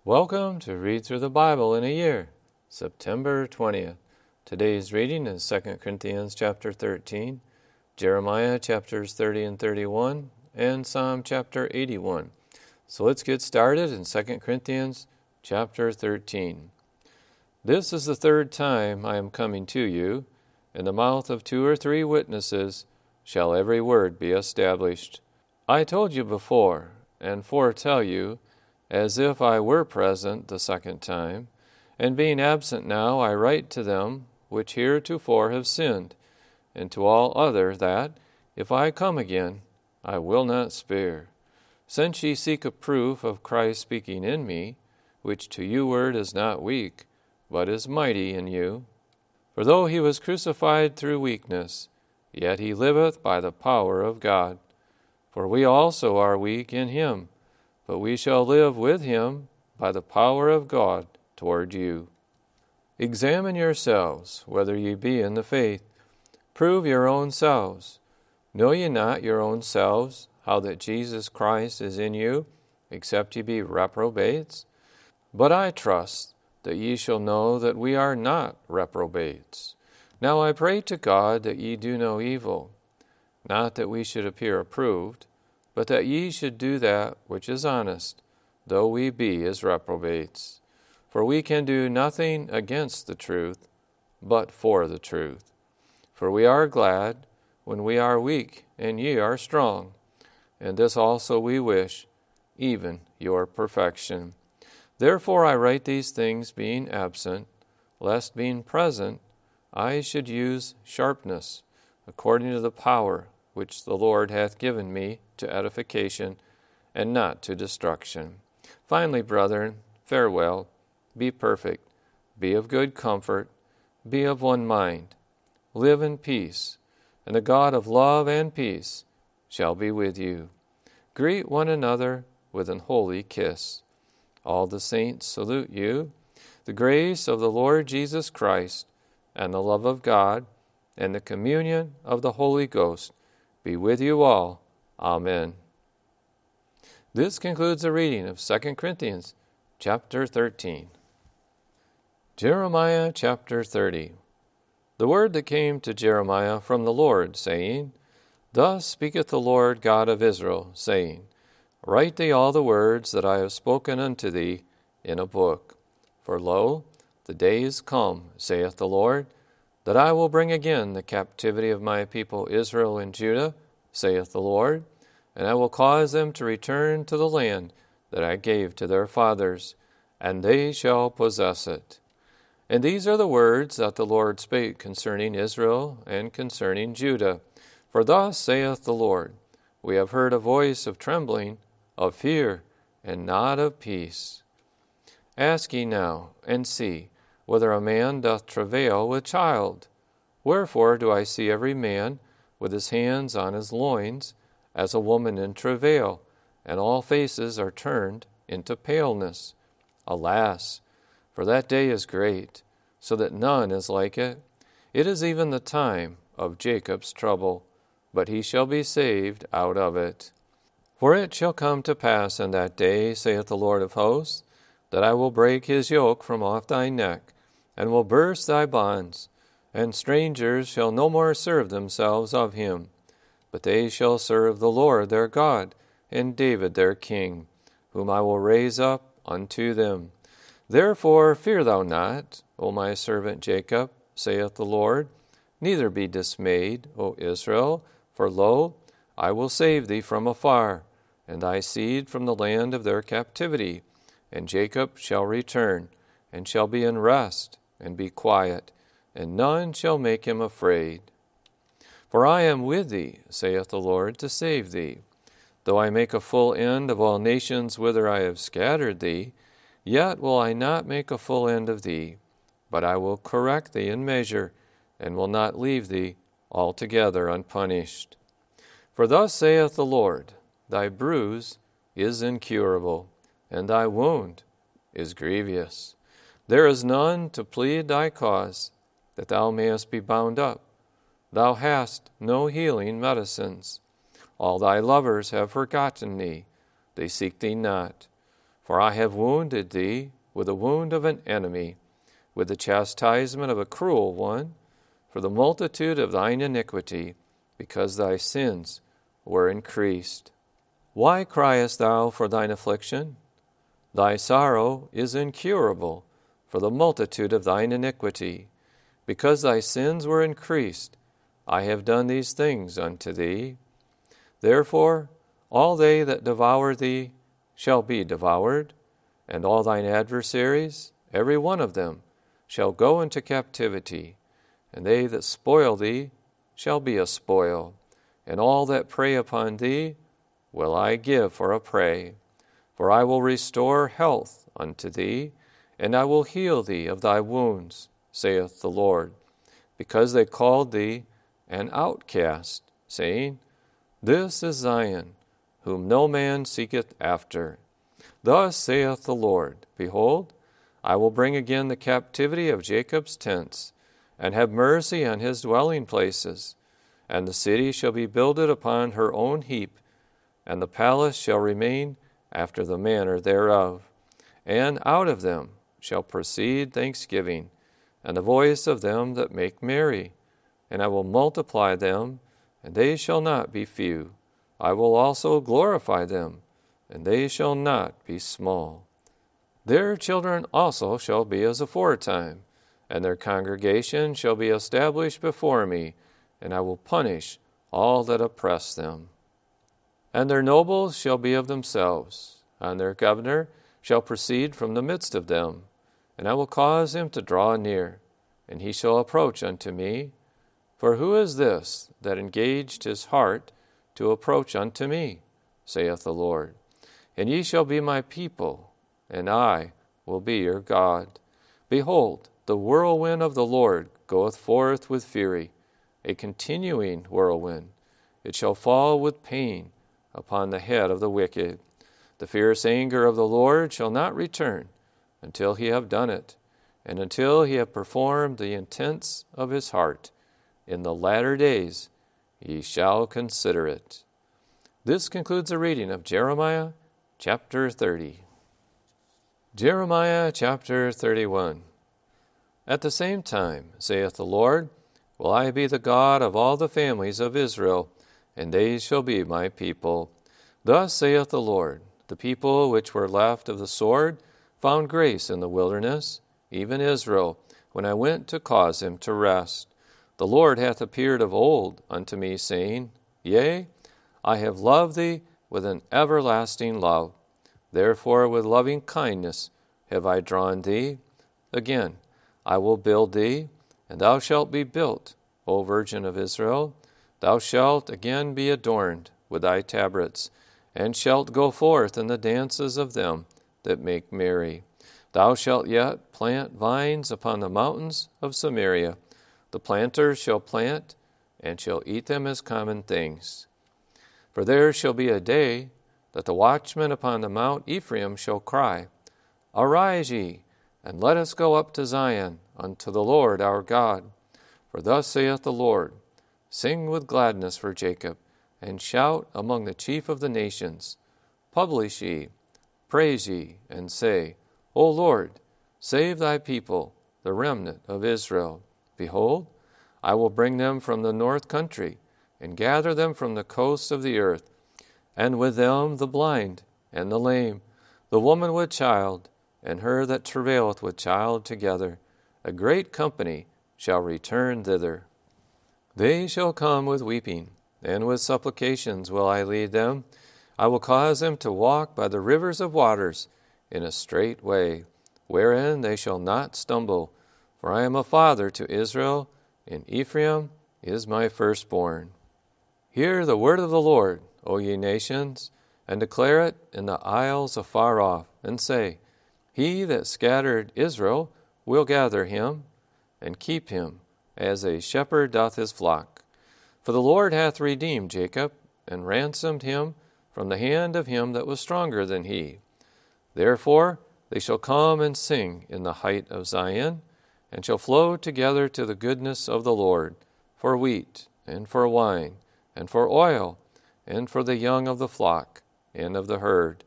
Welcome to Read Through the Bible in a Year, September 20th. Today's reading is 2 Corinthians chapter 13, Jeremiah chapters 30 and 31, and Psalm chapter 81. So let's get started in 2 Corinthians chapter 13. This is the third time I am coming to you. In the mouth of 2 or 3 witnesses shall every word be established. I told you before, and foretell you, as if I were present the second time, and being absent now I write to them which heretofore have sinned, and to all other that, if I come again, I will not spare. Since ye seek a proof of Christ speaking in me, which to you word is not weak, but is mighty in you. For though he was crucified through weakness, yet he liveth by the power of God. For we also are weak in him, but we shall live with him by the power of God toward you. Examine yourselves, whether ye be in the faith. Prove your own selves. Know ye not your own selves, how that Jesus Christ is in you, except ye be reprobates? But I trust that ye shall know that we are not reprobates. Now I pray to God that ye do no evil, not that we should appear approved, but that ye should do that which is honest, though we be as reprobates. For we can do nothing against the truth, but for the truth. For we are glad when we are weak, and ye are strong. And this also we wish, even your perfection. Therefore I write these things being absent, lest being present I should use sharpness, according to the power which the Lord hath given me to edification, and not to destruction. Finally, brethren, farewell. Be perfect. Be of good comfort. Be of one mind. Live in peace, and the God of love and peace shall be with you. Greet one another with an holy kiss. All the saints salute you. The grace of the Lord Jesus Christ, and the love of God, and the communion of the Holy Ghost be with you all. Amen. This concludes the reading of 2 Corinthians chapter 13. Jeremiah chapter 30. The word that came to Jeremiah from the Lord, saying, Thus speaketh the Lord God of Israel, saying, Write thee all the words that I have spoken unto thee in a book. For lo, the day is come, saith the Lord, that I will bring again the captivity of my people Israel and Judah, saith the Lord, and I will cause them to return to the land that I gave to their fathers, and they shall possess it. And these are the words that the Lord spake concerning Israel and concerning Judah. For thus saith the Lord, We have heard a voice of trembling, of fear, and not of peace. Ask ye now, and see, whether a man doth travail with child. Wherefore do I see every man with his hands on his loins, as a woman in travail, and all faces are turned into paleness. Alas, for that day is great, so that none is like it. It is even the time of Jacob's trouble, but he shall be saved out of it. For it shall come to pass in that day, saith the Lord of hosts, that I will break his yoke from off thy neck, and will burst thy bonds, and strangers shall no more serve themselves of him, but they shall serve the Lord their God, and David their king, whom I will raise up unto them. Therefore fear thou not, O my servant Jacob, saith the Lord, neither be dismayed, O Israel, for lo, I will save thee from afar, and thy seed from the land of their captivity. And Jacob shall return, and shall be in rest, and be quiet, and none shall make him afraid. For I am with thee, saith the Lord, to save thee. Though I make a full end of all nations whither I have scattered thee, yet will I not make a full end of thee, but I will correct thee in measure, and will not leave thee altogether unpunished. For thus saith the Lord, Thy bruise is incurable, and thy wound is grievous. There is none to plead thy cause, that thou mayest be bound up. Thou hast no healing medicines. All thy lovers have forgotten thee, they seek thee not. For I have wounded thee with the wound of an enemy, with the chastisement of a cruel one, for the multitude of thine iniquity, because thy sins were increased. Why criest thou for thine affliction? Thy sorrow is incurable, for the multitude of thine iniquity, because thy sins were increased. I have done these things unto thee. Therefore all they that devour thee shall be devoured, and all thine adversaries, every one of them, shall go into captivity, and they that spoil thee shall be a spoil, and all that prey upon thee will I give for a prey. For I will restore health unto thee, and I will heal thee of thy wounds, saith the Lord, because they called thee an outcast, saying, This is Zion, whom no man seeketh after. Thus saith the Lord, Behold, I will bring again the captivity of Jacob's tents, and have mercy on his dwelling places. And the city shall be builded upon her own heap, and the palace shall remain after the manner thereof. And out of them shall proceed thanksgiving, and the voice of them that make merry. And I will multiply them, and they shall not be few. I will also glorify them, and they shall not be small. Their children also shall be as aforetime, and their congregation shall be established before me, and I will punish all that oppress them. And their nobles shall be of themselves, and their governor shall proceed from the midst of them, and I will cause him to draw near, and he shall approach unto me. For who is this that engaged his heart to approach unto me, saith the Lord? And ye shall be my people, and I will be your God. Behold, the whirlwind of the Lord goeth forth with fury, a continuing whirlwind. It shall fall with pain upon the head of the wicked. The fierce anger of the Lord shall not return until he have done it, and until he have performed the intents of his heart. In the latter days ye shall consider it. This concludes the reading of Jeremiah chapter 30. Jeremiah chapter 31. At the same time, saith the Lord, will I be the God of all the families of Israel, and they shall be my people. Thus saith the Lord, the people which were left of the sword found grace in the wilderness, even Israel, when I went to cause him to rest. The Lord hath appeared of old unto me, saying, Yea, I have loved thee with an everlasting love. Therefore with loving kindness have I drawn thee. Again, I will build thee, and thou shalt be built, O Virgin of Israel. Thou shalt again be adorned with thy tabrets, and shalt go forth in the dances of them that make merry. Thou shalt yet plant vines upon the mountains of Samaria. The planters shall plant, and shall eat them as common things. For there shall be a day that the watchmen upon the mount Ephraim shall cry, Arise ye, and let us go up to Zion, unto the Lord our God. For thus saith the Lord, Sing with gladness for Jacob, and shout among the chief of the nations. Publish ye, praise ye, and say, O Lord, save thy people, the remnant of Israel. Behold, I will bring them from the north country, and gather them from the coasts of the earth, and with them the blind and the lame, the woman with child, and her that travaileth with child together. A great company shall return thither. They shall come with weeping, and with supplications will I lead them. I will cause them to walk by the rivers of waters in a straight way, wherein they shall not stumble. For I am a father to Israel, and Ephraim is my firstborn. Hear the word of the Lord, O ye nations, and declare it in the isles afar off, and say, He that scattered Israel will gather him, and keep him, as a shepherd doth his flock. For the Lord hath redeemed Jacob, and ransomed him from the hand of him that was stronger than he. Therefore they shall come and sing in the height of Zion, and shall flow together to the goodness of the Lord, for wheat, and for wine, and for oil, and for the young of the flock, and of the herd.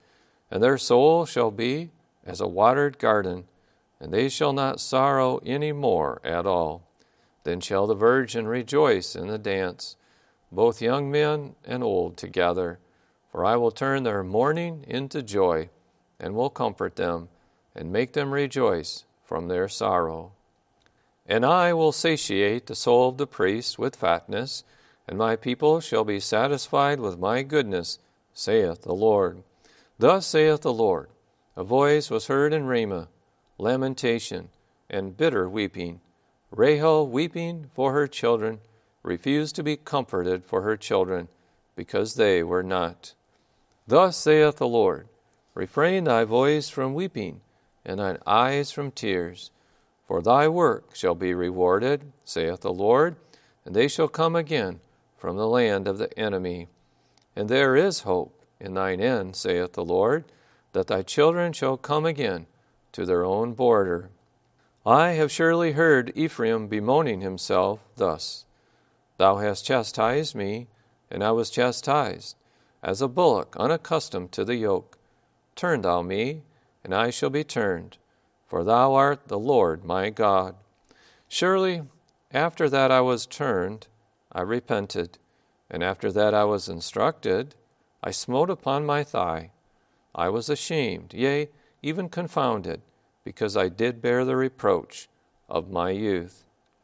And their soul shall be as a watered garden, and they shall not sorrow any more at all. Then shall the virgin rejoice in the dance, both young men and old together. For I will turn their mourning into joy, and will comfort them, and make them rejoice from their sorrow. And I will satiate the soul of the priest with fatness, and my people shall be satisfied with my goodness, saith the Lord. Thus saith the Lord, a voice was heard in Ramah, lamentation and bitter weeping, Rahel weeping for her children, refused to be comforted for her children, because they were not. Thus saith the Lord, refrain thy voice from weeping, and thine eyes from tears, for thy work shall be rewarded, saith the Lord, and they shall come again from the land of the enemy. And there is hope in thine end, saith the Lord, that thy children shall come again to their own border. I have surely heard Ephraim bemoaning himself thus, Thou hast chastised me, and I was chastised, as a bullock unaccustomed to the yoke. Turn thou me, and I shall be turned, for thou art the Lord my God. Surely, after that I was turned, I repented, and after that I was instructed, I smote upon my thigh. I was ashamed, yea, even confounded, because I did bear the reproach of my youth.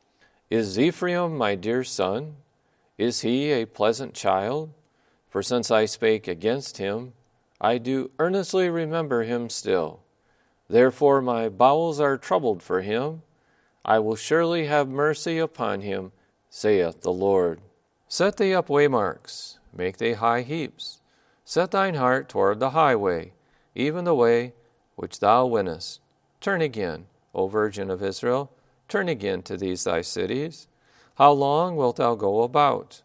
Is Ephraim my dear son? Is he a pleasant child? For since I spake against him, I do earnestly remember him still. Therefore my bowels are troubled for him. I will surely have mercy upon him, saith the Lord. Set thee up waymarks, make thee high heaps. Set thine heart toward the highway, even the way which thou winnest. Turn again, O Virgin of Israel, turn again to these thy cities. How long wilt thou go about?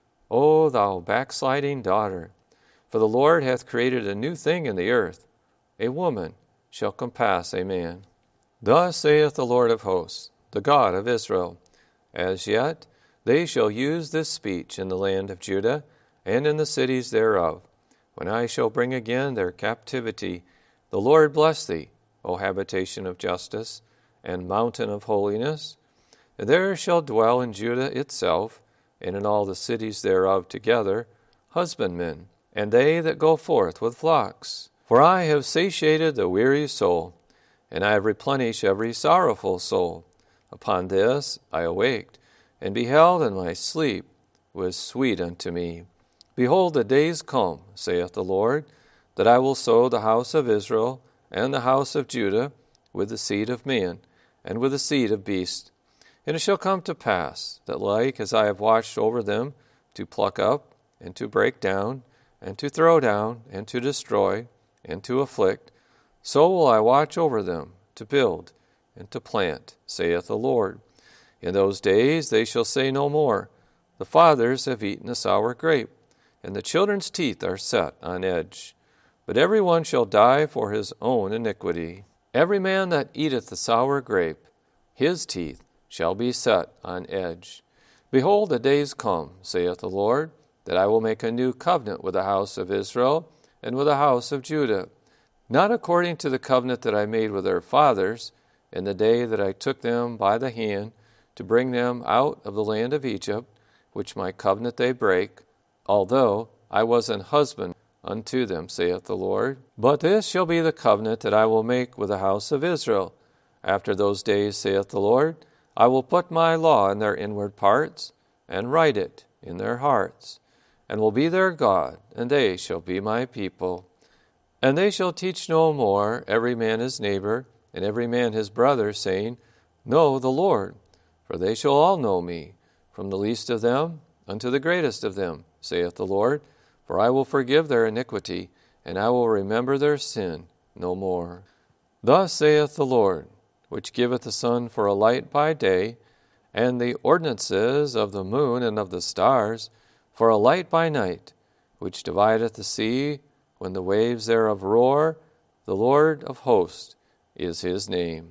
O thou backsliding daughter, for the Lord hath created a new thing in the earth. A woman shall compass a man. Thus saith the Lord of hosts, the God of Israel, As yet they shall use this speech in the land of Judah and in the cities thereof. When I shall bring again their captivity, the Lord bless thee, O habitation of justice, and mountain of holiness. And there shall dwell in Judah itself, and in all the cities thereof together, husbandmen, and they that go forth with flocks. For I have satiated the weary soul, and I have replenished every sorrowful soul. Upon this I awaked, and beheld, and my sleep was sweet unto me. Behold, the days come, saith the Lord, that I will sow the house of Israel and the house of Judah with the seed of man, and with the seed of beast. And it shall come to pass, that like as I have watched over them, to pluck up, and to break down, and to throw down, and to destroy, and to afflict, so will I watch over them, to build, and to plant, saith the Lord. In those days they shall say no more, The fathers have eaten the sour grape, and the children's teeth are set on edge. But every one shall die for his own iniquity. Every man that eateth the sour grape, his teeth shall be set on edge. Behold, the days come, saith the Lord, that I will make a new covenant with the house of Israel and with the house of Judah, not according to the covenant that I made with their fathers in the day that I took them by the hand to bring them out of the land of Egypt, which my covenant they break, although I was an husband unto them, saith the Lord. But this shall be the covenant that I will make with the house of Israel. After those days, saith the Lord, I will put my law in their inward parts, and write it in their hearts, and will be their God, and they shall be my people. And they shall teach no more every man his neighbor, and every man his brother, saying, Know the Lord, for they shall all know me, from the least of them unto the greatest of them, saith the Lord. For I will forgive their iniquity, and I will remember their sin no more. Thus saith the Lord, which giveth the sun for a light by day, and the ordinances of the moon and of the stars for a light by night, which divideth the sea when the waves thereof roar. The Lord of hosts is his name.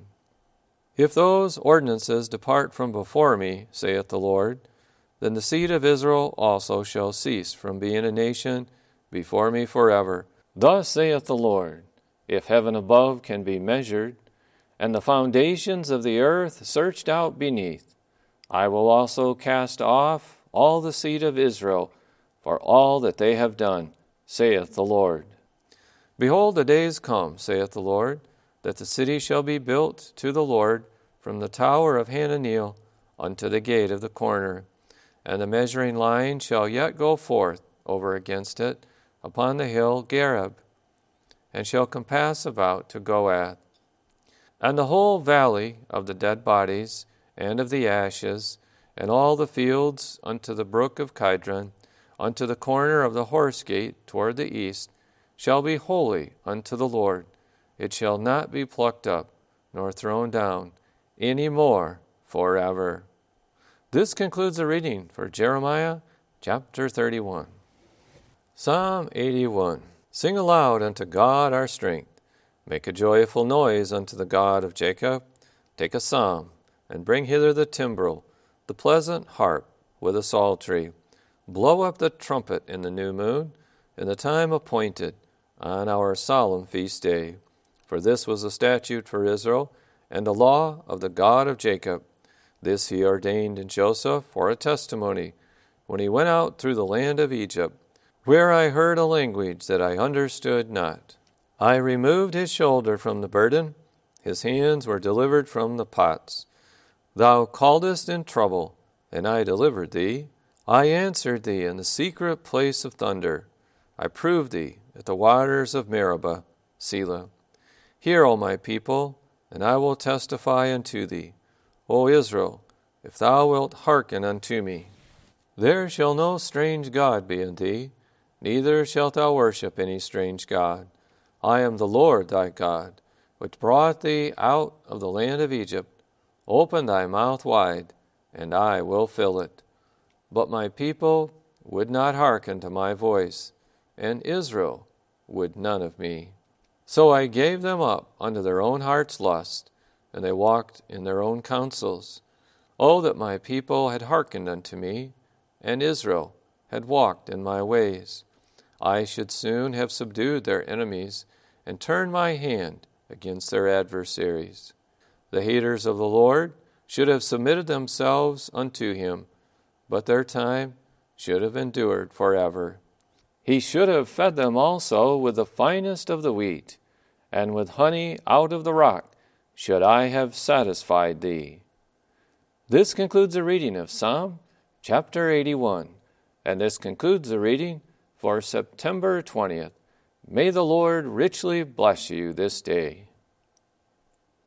If those ordinances depart from before me, saith the Lord, then the seed of Israel also shall cease from being a nation before me forever. Thus saith the Lord, if heaven above can be measured, and the foundations of the earth searched out beneath, I will also cast off all the seed of Israel for all that they have done, saith the Lord. Behold, the days come, saith the Lord, that the city shall be built to the Lord from the tower of Hananeel unto the gate of the corner, and the measuring line shall yet go forth over against it upon the hill Gareb, and shall compass about to Goath. And the whole valley of the dead bodies and of the ashes, and all the fields unto the brook of Kidron, unto the corner of the horse gate toward the east, shall be holy unto the Lord. It shall not be plucked up, nor thrown down, any more forever. This concludes the reading for Jeremiah chapter 31. Psalm 81. Sing aloud unto God our strength. Make a joyful noise unto the God of Jacob. Take a psalm, and bring hither the timbrel, the pleasant harp with a psaltery. Blow up the trumpet in the new moon, in the time appointed, on our solemn feast day. For this was a statute for Israel, and a law of the God of Jacob. This he ordained in Joseph for a testimony, when he went out through the land of Egypt, where I heard a language that I understood not. I removed his shoulder from the burden, his hands were delivered from the pots. Thou calledst in trouble, and I delivered thee. I answered thee in the secret place of thunder. I proved thee at the waters of Meribah, Selah. Hear, O my people, and I will testify unto thee. O Israel, if thou wilt hearken unto me. There shall no strange God be in thee, neither shalt thou worship any strange God. I am the Lord thy God, which brought thee out of the land of Egypt. Open thy mouth wide, and I will fill it. But my people would not hearken to my voice, and Israel would none of me. So I gave them up unto their own heart's lust, and they walked in their own counsels. Oh, that my people had hearkened unto me, and Israel had walked in my ways. I should soon have subdued their enemies, and turned my hand against their adversaries. The haters of the Lord should have submitted themselves unto him, but their time should have endured forever. He should have fed them also with the finest of the wheat, and with honey out of the rock should I have satisfied thee. This concludes the reading of Psalm chapter 81, and this concludes the reading for September 20th. May the Lord richly bless you this day.